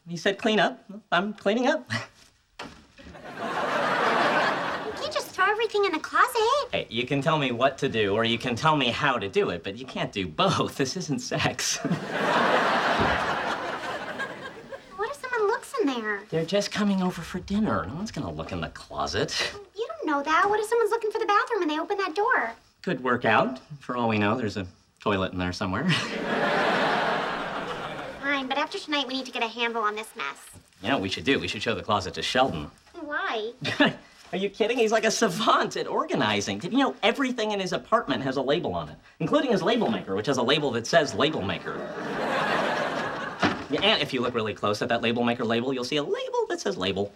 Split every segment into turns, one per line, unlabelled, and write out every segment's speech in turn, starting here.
He said clean up. I'm cleaning up.
You can't just throw everything in the closet.
Hey, you can tell me what to do, or you can tell me how to do it, but you can't do both. This isn't sex.
What if someone looks in there?
They're just coming over for dinner. No one's gonna look in the closet.
You don't know that. What if someone's looking for the bathroom and they open that door?
Could work out. For all we know, there's a toilet in there somewhere.
Fine, but after tonight, we need to get a handle on this mess.
You know what we should do? We should show the closet to Sheldon.
Why?
Are you kidding? He's like a savant at organizing. Did you know everything in his apartment has a label on it, including his label maker, which has a label that says label maker. Yeah, and if you look really close at that label maker label, you'll see a label that says label.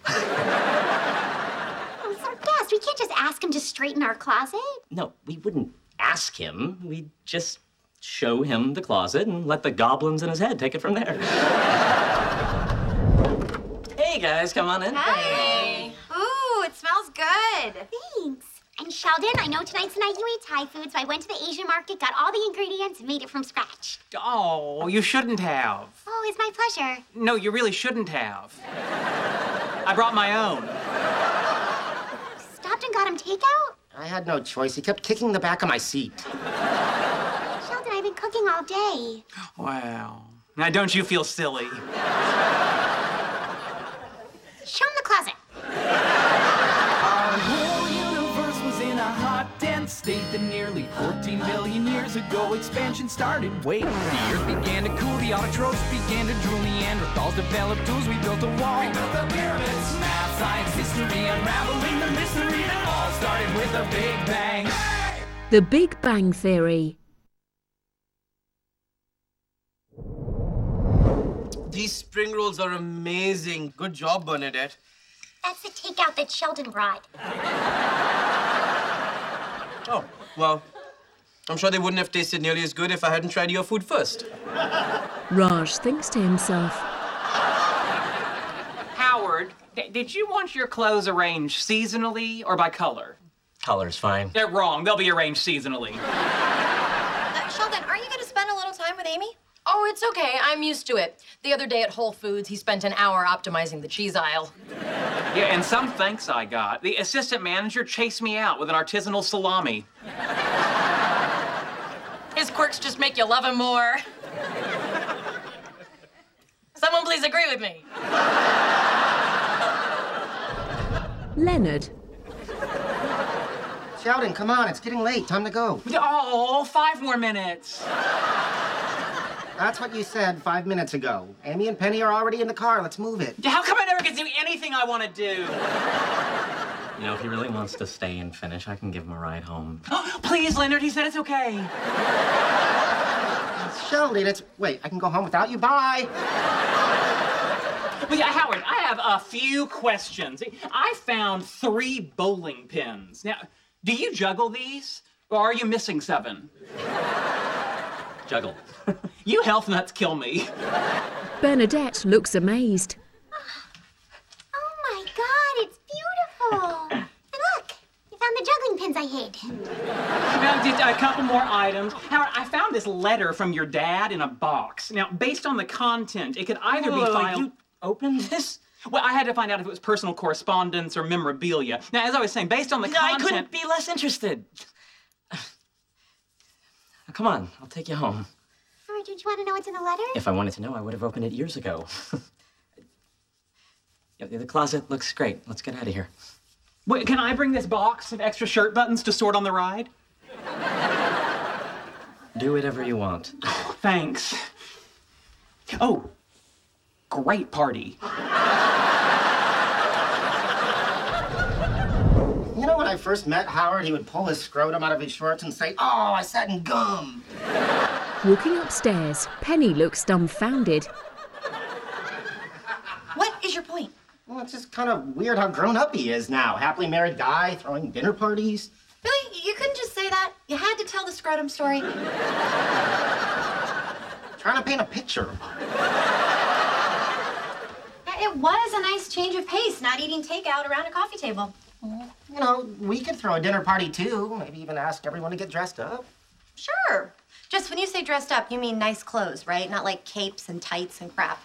Oh, it's our guest. We can't just ask him to straighten our closet.
No, we wouldn't ask him. We'd just show him the closet and let the goblins in his head take it from there. Hey, guys, come on in.
Hi. Ooh, it smells good.
Thanks. And Sheldon, I know tonight's the night you eat Thai food, so I went to the Asian market, got all the ingredients, and made it from scratch.
Oh, you shouldn't have.
Oh, it's my pleasure.
No, you really shouldn't have. I brought my own.
Stopped and got him takeout?
I had no choice. He kept kicking the back of my seat.
Sheldon, I've been cooking all day.
Wow. Now, don't you feel silly?
Show him the closet.
Our whole universe was in a hot, dense state that nearly 14 billion years ago expansion started. Wait, the earth began to cool, the autotrophs began to drool, Neanderthals developed tools, we built a wall. We built the pyramids, math, science, history, unraveling the mystery that all started with a Big Bang. Hey!
The Big Bang Theory.
These spring rolls are amazing. Good job, Bernadette.
That's the takeout that Sheldon brought.
Oh, well, I'm sure they wouldn't have tasted nearly as good if I hadn't tried your food first.
Raj thinks to himself.
Howard, did you want your clothes arranged seasonally or by color?
Color's fine.
They're wrong. They'll be arranged seasonally.
Sheldon, aren't you going to spend a little time with Amy? Oh, it's okay. I'm used to it. The other day at Whole Foods, he spent an hour optimizing the cheese aisle.
Yeah, and some thanks I got. The assistant manager chased me out with an artisanal salami.
His quirks just make you love him more. Someone please agree with me.
Leonard.
Sheldon, come on, it's getting late. Time to go.
Oh, 5 more minutes.
That's what you said 5 minutes ago. Amy and Penny are already in the car. Let's move it.
How come I never get to do anything I want to do?
You know, if he really wants to stay and finish, I can give him a ride home.
Please, Leonard, he said it's okay.
Sheldon, wait, I can go home without you? Bye.
Well, yeah, Howard, I have a few questions. I found 3 bowling pins. Now, do you juggle these, or are you missing 7?
Juggle.
You health nuts kill me.
Bernadette looks amazed.
Oh my God, it's beautiful. And look, you found the juggling pins I hid.
Now, just a couple more items. Howard, I found this letter from your dad in a box. Now, based on the content, it could either be filed...
You opened this?
Well, I had to find out if it was personal correspondence or memorabilia. Now, as I was saying, based on the content...
I couldn't be less interested. Come on, I'll take you home.
Howard, did you want to know what's in the letter?
If I wanted to know, I would have opened it years ago. Yeah, the closet looks great. Let's get out of here.
Wait, can I bring this box of extra shirt buttons to sort on the ride?
Do whatever you want.
Thanks. Oh, great party.
You know, when I first met Howard, he would pull his scrotum out of his shorts and say, "Oh, I sat in gum."
Walking upstairs, Penny looks dumbfounded.
What is your point?
Well, it's just kind of weird how grown up he is now. Happily married guy, throwing dinner parties.
Really? You couldn't just say that? You had to tell the scrotum story.
Trying to paint a picture.
It was a nice change of pace, not eating takeout around a coffee table.
You know, we could throw a dinner party too. Maybe even ask everyone to get dressed up.
Sure. Just when you say dressed up, you mean nice clothes, right? Not like capes and tights and crap.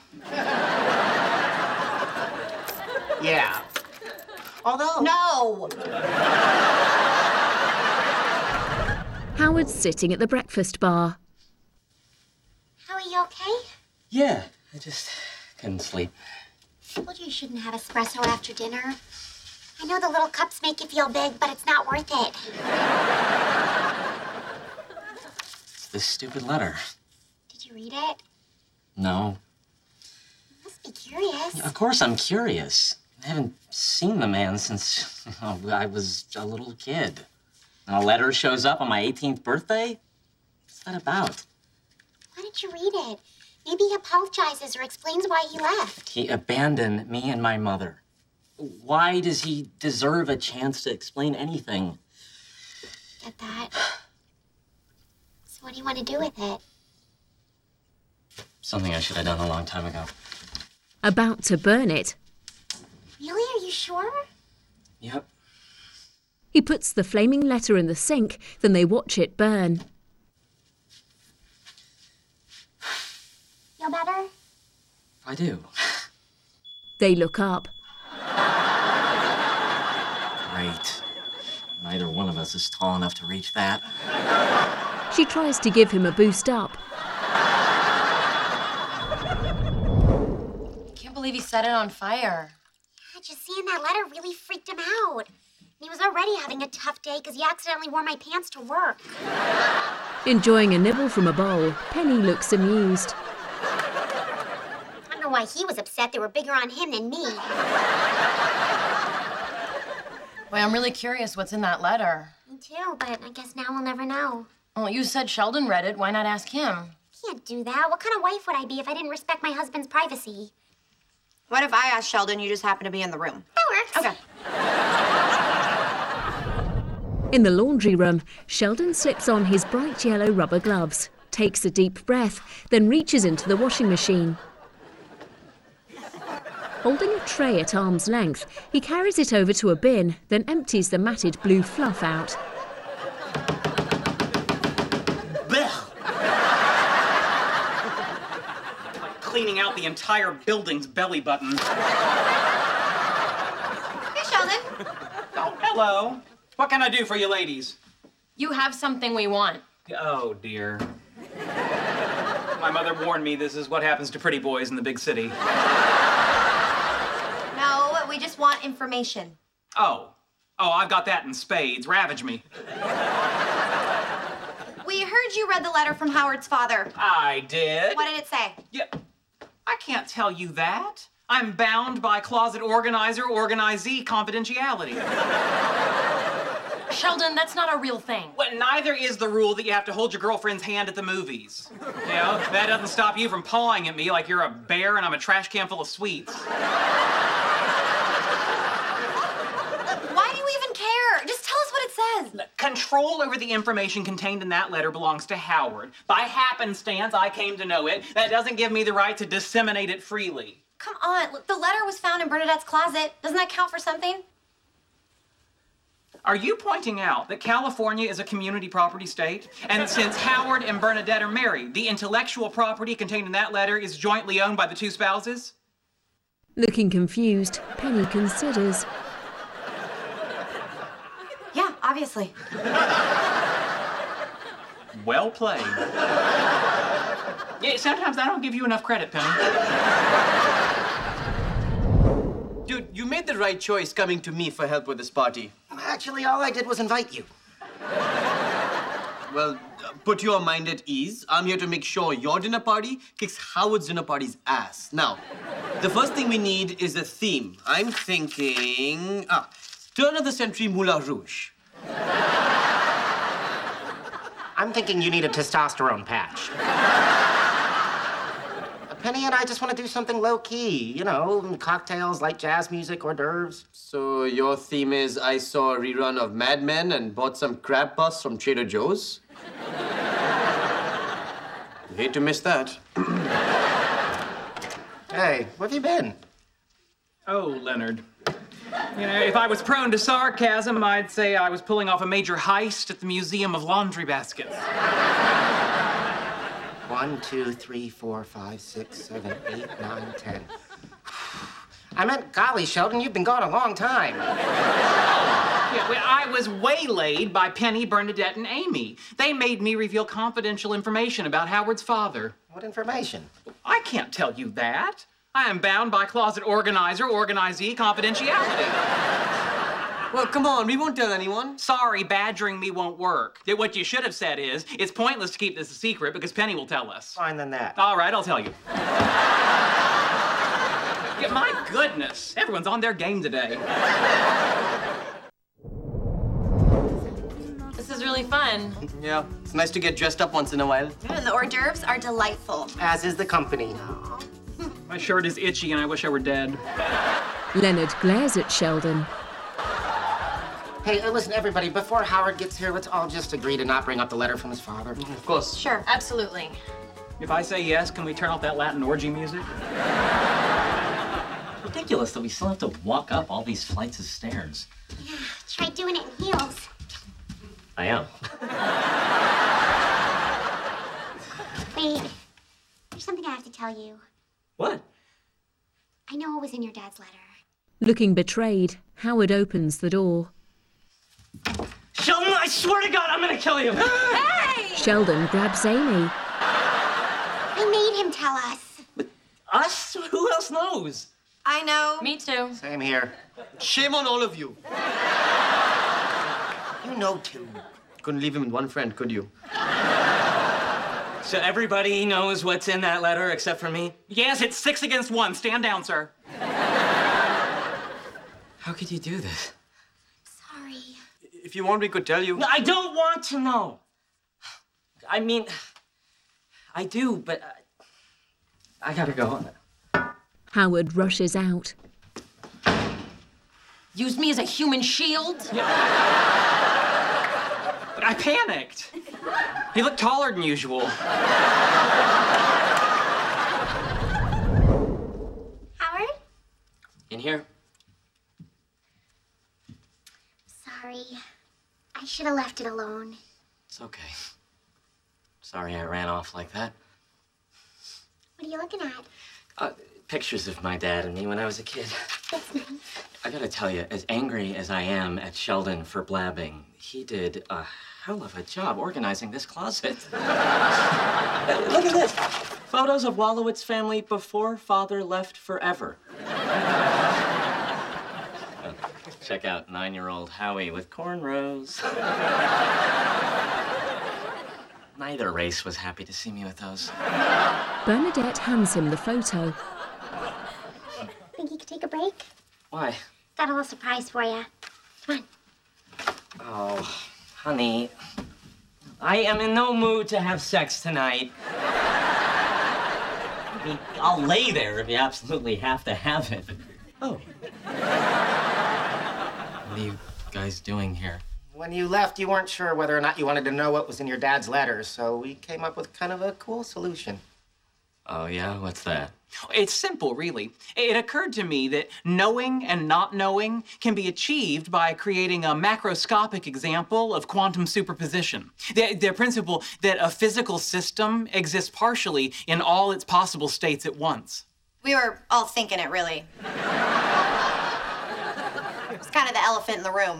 Yeah. Although...
No!
Howard's sitting at the breakfast bar.
How are you okay?
Yeah, I just couldn't sleep.
Told you shouldn't have espresso after dinner. I know the little cups make you feel big, but it's not worth it.
It's this stupid letter.
Did you read it?
No.
You must be curious.
Of course I'm curious. I haven't seen the man since I was a little kid. And a letter shows up on my 18th birthday? What's that about?
Why did you read it? Maybe he apologizes or explains why he left.
He abandoned me and my mother. Why does he deserve a chance to explain anything?
Get that? So what do you want to do with it?
Something I should have done a long time ago.
About to burn it,
Really? Are you sure?
Yep.
he puts the flaming letter in the sink, then they watch it burn.
Feel better?
I do.
They look up.
Great. Neither one of us is tall enough to reach that.
She tries to give him a boost up.
Can't believe he set it on fire.
Yeah, just seeing that letter really freaked him out. He was already having a tough day because he accidentally wore my pants to work.
Enjoying a nibble from a bowl, Penny looks amused.
I don't know why he was upset. They were bigger on him than me.
Boy, I'm really curious what's in that letter.
Me too, but I guess now we'll never know.
Well, you said Sheldon read it. Why not ask him?
Can't do that. What kind of wife would I be if I didn't respect my husband's privacy?
What if I asked Sheldon, you just happen to be in the room?
That works.
Okay.
In the laundry room, Sheldon slips on his bright yellow rubber gloves, takes a deep breath, then reaches into the washing machine. Holding a tray at arm's length, he carries it over to a bin, then empties the matted blue fluff out.
Like cleaning out the entire building's belly button.
Hey, Sheldon.
Oh, hello. What can I do for you ladies?
You have something we want.
Oh, dear. My mother warned me this is what happens to pretty boys in the big city.
No, we just want information.
Oh, I've got that in spades. Ravage me.
We heard you read the letter from Howard's father.
I did.
What did it say?
Yeah, I can't tell you that. I'm bound by closet organizer-organizee confidentiality.
Sheldon, that's not a real thing.
Well, neither is the rule that you have to hold your girlfriend's hand at the movies. You know, that doesn't stop you from pawing at me like you're a bear and I'm a trash can full of sweets.
Why do you even care? Just tell us what it says.
Control over the information contained in that letter belongs to Howard. By happenstance, I came to know it. That doesn't give me the right to disseminate it freely.
Come on, look, the letter was found in Bernadette's closet. Doesn't that count for something?
Are you pointing out that California is a community property state? And since Howard and Bernadette are married, the intellectual property contained in that letter is jointly owned by the two spouses?
Looking confused, Penny considers.
Yeah, obviously.
Well played. Yeah, sometimes I don't give you enough credit, Penny.
Dude, you made the right choice coming to me for help with this party.
Actually, all I did was invite you.
Well, put your mind at ease. I'm here to make sure your dinner party kicks Howard's dinner party's ass. Now, the first thing we need is a theme. I'm thinking... turn of the century Moulin Rouge.
I'm thinking you need a testosterone patch. Penny and I just want to do something low-key. You know, cocktails, light jazz music, hors d'oeuvres.
So your theme is I saw a rerun of Mad Men and bought some crab puffs from Trader Joe's? Hate to miss that.
Hey, where have you been?
Oh, Leonard. You know, if I was prone to sarcasm, I'd say I was pulling off a major heist at the Museum of Laundry Baskets.
1, 2, 3, 4, 5, 6, 7, 8, 9, 10. I meant, golly, Sheldon, you've been gone a long time.
Yeah, well, I was waylaid by Penny, Bernadette, and Amy. They made me reveal confidential information about Howard's father.
What information?
I can't tell you that. I am bound by closet organizer, organizee, confidentiality.
Well, come on, we won't tell anyone.
Sorry, badgering me won't work. What you should have said is, it's pointless to keep this a secret because Penny will tell us.
Fine than that.
All right, I'll tell you. Yeah, my goodness, everyone's on their game today.
This is really fun.
Yeah, it's nice to get dressed up once in a while.
And the hors d'oeuvres are delightful.
As is the company.
My shirt is itchy and I wish I were dead.
Leonard glares at Sheldon.
Hey, listen, everybody, before Howard gets here, let's all just agree to not bring up the letter from his father.
Of course.
Sure.
Absolutely.
If I say yes, can we turn off that Latin orgy music?
Ridiculous that we still have to walk up all these flights of stairs.
Yeah, try doing it in heels.
I am.
Wait, there's something I have to tell you.
What?
I know it was in your dad's letter.
Looking betrayed, Howard opens the door.
Sheldon, I swear to God, I'm gonna kill you.
Hey!
Sheldon grabs Amy.
I made him tell us.
Us? Who else knows?
I know.
Me too.
Same here.
Shame on all of you.
You know too.
Couldn't leave him with one friend, could you?
So everybody knows what's in that letter except for me?
Yes, it's 6 against 1. Stand down, sir.
How could you do this?
Sorry.
If you want, we could tell you.
I don't want to know. I mean, I do, but I gotta go.
Howard rushes out.
Use me as a human shield?
I panicked. He looked taller than usual.
Howard?
In here?
Sorry. I should have left it alone.
It's okay. Sorry I ran off like that.
What are you looking at?
Pictures of my dad and me when I was a kid.
That's nice.
I gotta tell you, as angry as I am at Sheldon for blabbing, he did a hell of a job organizing this closet. Look at this. Photos of Wallowitz family before father left forever. Check out 9-year-old Howie with cornrows. Neither race was happy to see me with those.
Bernadette hands him the photo.
Think you could take a break?
Why?
Got a little surprise for you. Come on.
Oh, honey. I am in no mood to have sex tonight. I mean, I'll lay there if you absolutely have to have it. Oh. What are you guys doing here?
When you left, you weren't sure whether or not you wanted to know what was in your dad's letter, so we came up with kind of a cool solution.
Oh, yeah? What's that?
It's simple, really. It occurred to me that knowing and not knowing can be achieved by creating a macroscopic example of quantum superposition. The principle that a physical system exists partially in all its possible states at once.
We were all thinking it, really. It's kind of the elephant in the room.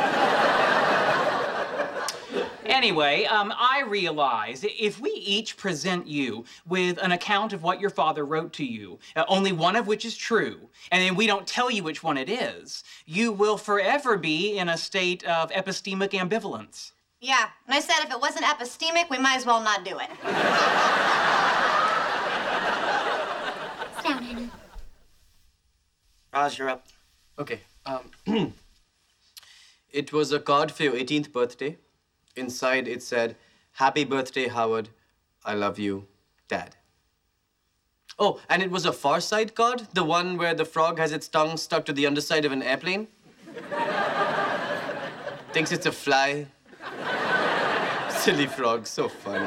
Anyway, I realize if we each present you with an account of what your father wrote to you, only one of which is true, and then we don't tell you which one it is, you will forever be in a state of epistemic ambivalence.
Yeah, and I said if it wasn't epistemic, we might as well not do it.
Sit down, honey.
Roz, you're up.
Okay. It was a card for your 18th birthday. Inside it said, "Happy birthday, Howard. I love you, Dad." Oh, and it was a Far Side card, the one where the frog has its tongue stuck to the underside of an airplane. Thinks it's a fly. Silly frog, so funny.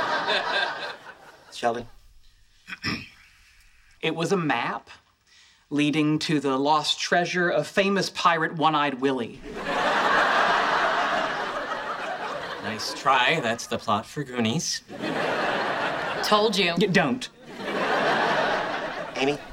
Sheldon?
It was a map leading to the lost treasure of famous pirate One-Eyed Willie.
Nice try. That's the plot for Goonies.
Told you.
Don't.
Amy?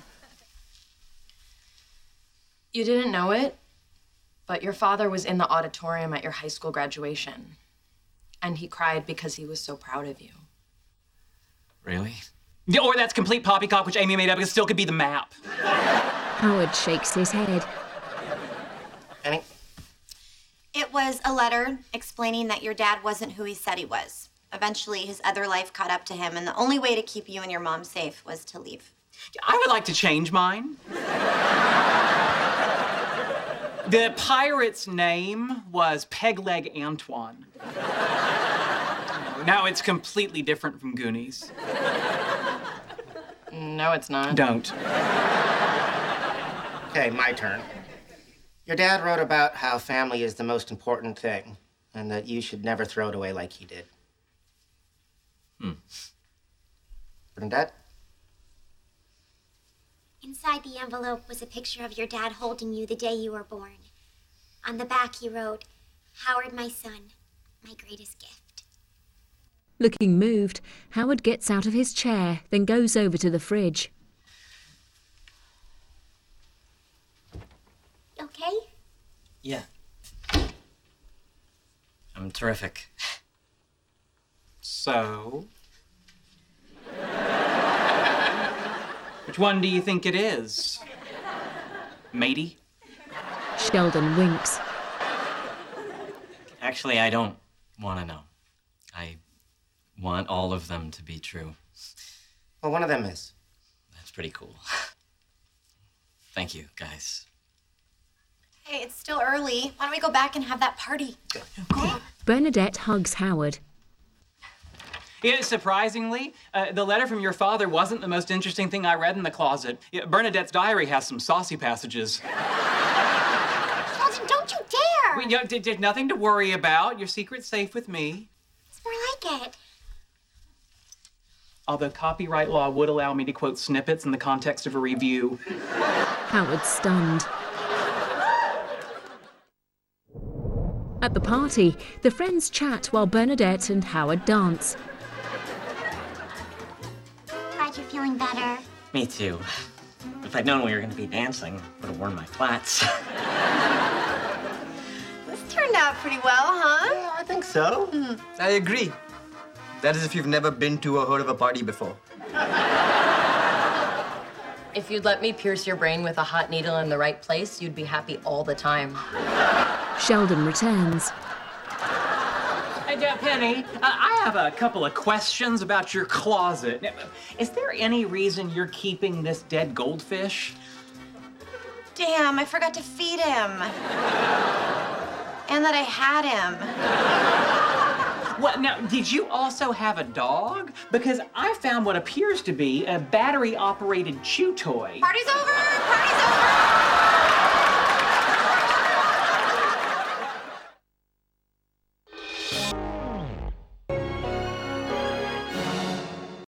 You didn't know it, but your father was in the auditorium at your high school graduation. And he cried because he was so proud of you.
Really?
Or that's complete poppycock, which Amy made up. It still could be the map.
Howard shakes his head.
Amy?
It was a letter explaining that your dad wasn't who he said he was. Eventually, his other life caught up to him, and the only way to keep you and your mom safe was to leave.
I would like to change mine. The pirate's name was Pegleg Antoine. Now it's completely different from Goonies.
No, it's not.
Don't.
Okay, my turn. Your dad wrote about how family is the most important thing, and that you should never throw it away like he did. Bernadette?
Inside the envelope was a picture of your dad holding you the day you were born. On the back, he wrote, "Howard, my son, my greatest gift."
Looking moved, Howard gets out of his chair, then goes over to the fridge.
Okay?
Yeah. I'm terrific.
So? Which one do you think it is? Matey?
Sheldon winks.
Actually, I don't want to know. I want all of them to be true.
Well, one of them is.
That's pretty cool. Thank you, guys.
Hey, it's still early. Why don't we go back and have that party?
Bernadette hugs Howard.
Yeah, surprisingly, the letter from your father wasn't the most interesting thing I read in the closet. Yeah, Bernadette's diary has some saucy passages.
Sheldon, don't you dare!
Well, there's nothing to worry about. Your secret's safe with me.
It's more like it.
Although copyright law would allow me to quote snippets in the context of a review.
Howard's stunned. At the party, the friends chat while Bernadette and Howard dance.
Glad you're feeling better.
Me too. If I'd known we were going to be dancing, I would have worn my flats.
This turned out pretty well, huh?
Yeah, I think so. I agree. That is if you've never been to or heard of a party before.
If you'd let me pierce your brain with a hot needle in the right place, you'd be happy all the time.
Sheldon returns.
Penny, I have a couple of questions about your closet. Now, is there any reason you're keeping this dead goldfish?
Damn, I forgot to feed him. And that I had him.
What, now, did you also have a dog? Because I found what appears to be a battery-operated chew toy.
Party's over! Party's over!